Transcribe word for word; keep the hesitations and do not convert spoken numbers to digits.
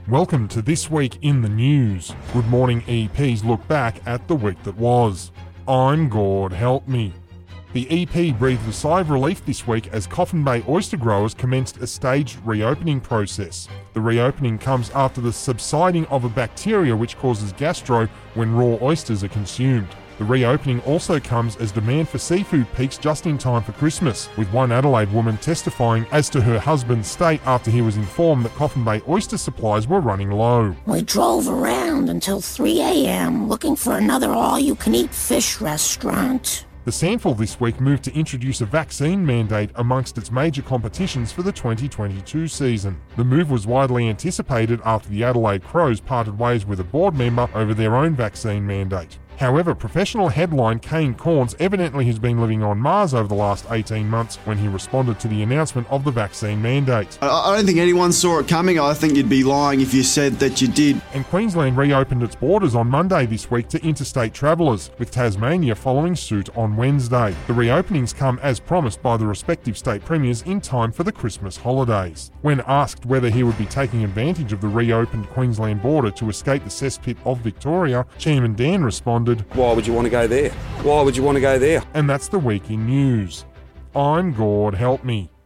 Welcome to This Week in the News. Good Morning E Ps look back at the week that was. I'm Gord Help Me. The E P breathed a sigh of relief this week as Coffin Bay oyster growers commenced a staged reopening process. The reopening comes after the subsiding of a bacteria which causes gastro when raw oysters are consumed. The reopening also comes as demand for seafood peaks just in time for Christmas, with one Adelaide woman testifying as to her husband's state after he was informed that Coffin Bay oyster supplies were running low. We drove around until three a.m. looking for another all-you-can-eat fish restaurant. The SANFL this week moved to introduce a vaccine mandate amongst its major competitions for the twenty twenty-two season. The move was widely anticipated after the Adelaide Crows parted ways with a board member over their own vaccine mandate. However, professional headline Kane Cornes evidently has been living on Mars over the last eighteen months when he responded to the announcement of the vaccine mandate. I don't think anyone saw it coming. I think you'd be lying if you said that you did. And Queensland reopened its borders on Monday this week to interstate travellers, with Tasmania following suit on Wednesday. The reopenings come as promised by the respective state premiers in time for the Christmas holidays. When asked whether he would be taking advantage of the reopened Queensland border to escape the cesspit of Victoria, Chairman Dan responded, "Why would you want to go there? Why would you want to go there?" And that's the week in news. I'm Gord Help Me.